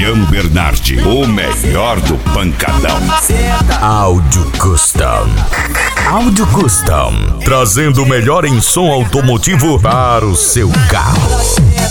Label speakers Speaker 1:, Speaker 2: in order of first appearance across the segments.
Speaker 1: Jean Bernardi, o melhor do pancadão.
Speaker 2: Áudio Custom. Áudio Custom, trazendo o melhor em som automotivo para o seu carro.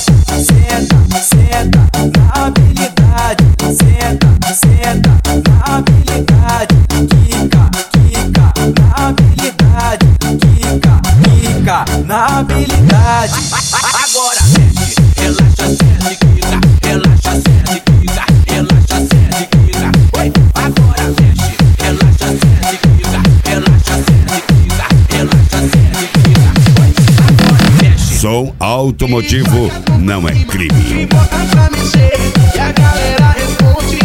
Speaker 3: Senta na habilidade, senta na habilidade, quica na habilidade, quica na habilidade.
Speaker 4: Agora mexe, relaxa, sente, quica, relaxa, sente, quica, relaxa, sente, quica. Oi, agora mexe, relaxa, sente, quica, relaxa, sente, quica, relaxa, sente, quica. Oi, agora mexe.
Speaker 1: Som automotivo não é crime.
Speaker 4: E bota pra mexer e a galera responde.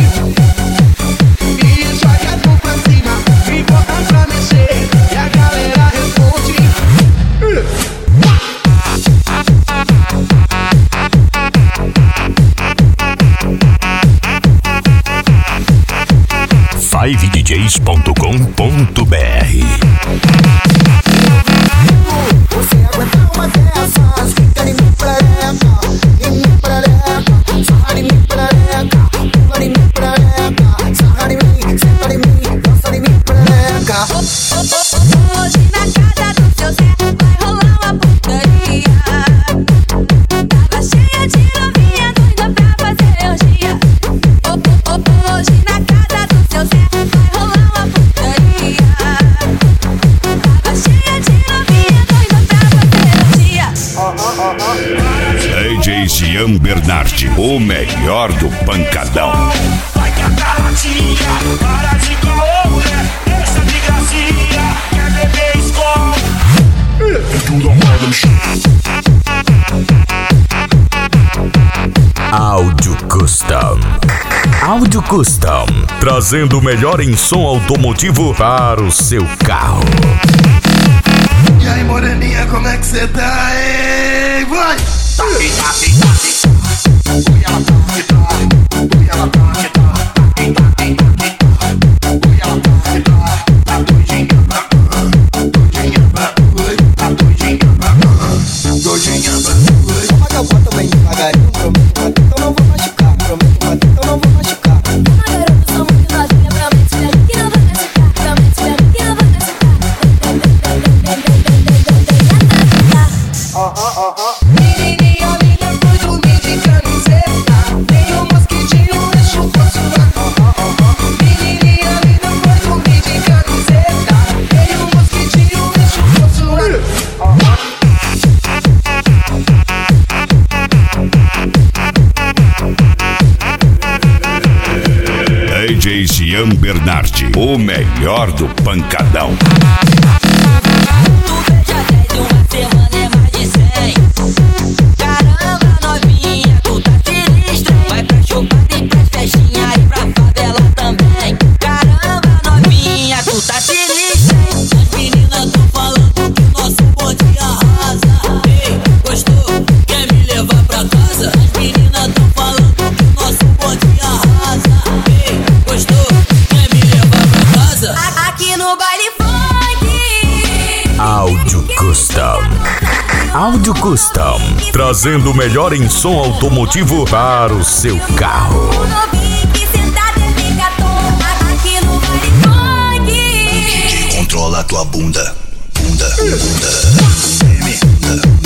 Speaker 4: E joga tu pra cima. E bota pra mexer e a galera responde.
Speaker 2: 5djs.com.br.
Speaker 5: Você aguenta uma dessas, fica em mim prereca, sarra em mim prereca, pula em mim prereca, sarra em mim, senta em mim, dança em mim prereca.
Speaker 6: Hoje na casa do seu Zé vai rolar uma putaria. Tava cheia de novinha doida pra fazer orgia. Hoje na casa do seu Zé vai rolar uma putaria. Tava cheia de novinha doida pra fazer orgia.
Speaker 1: DJ Jean Bernardi, o melhor do pancadão.
Speaker 4: Vai cantar latinha, para de caô, mulher, deixa de gracinha, quer beber escola.
Speaker 2: Áudio Custom. Áudio Custom, trazendo o melhor em som automotivo para o seu carro.
Speaker 4: E aí, moreninha, como é que cê tá, hein? Vai!
Speaker 5: Toma que eu boto bem devagarinho, prometo bater, então não vou machucar, prometo bater, então não vou machucar.
Speaker 6: Uma garota sou muito novinha, promete pra mim que não vai machucar. Promete pra mim que não vai machucar.
Speaker 4: Menininha linda, fui dormir de camiseta. Tem um mosquitinho, deixa o poço lá. Menininha linda, fui dormir de camiseta. Tem um mosquitinho, deixa o poço lá.
Speaker 1: DJ Jean Bernardi, o melhor do pancadão.
Speaker 6: Tu veja 10 de uma semana é mais de 100. Caramba, novinha, tu tá sinistra. Vai pra chupada e pras festinhas e pra favela também. Caramba, novinha, tu tá sinistra. As meninas tão falando que o nosso bonde arrasa. Ei, gostou? Quer me levar pra casa? As meninas tão falando que o nosso bonde arrasa. Ei, gostou? Quer me levar pra casa? Aqui no baile funk.
Speaker 2: Áudio Custom. Áudio Custom, trazendo o melhor em som automotivo para o seu carro.
Speaker 6: O novinho que sentado e fica tonto. Aqui no baile funk.
Speaker 7: Controla tua bunda, bunda, bunda.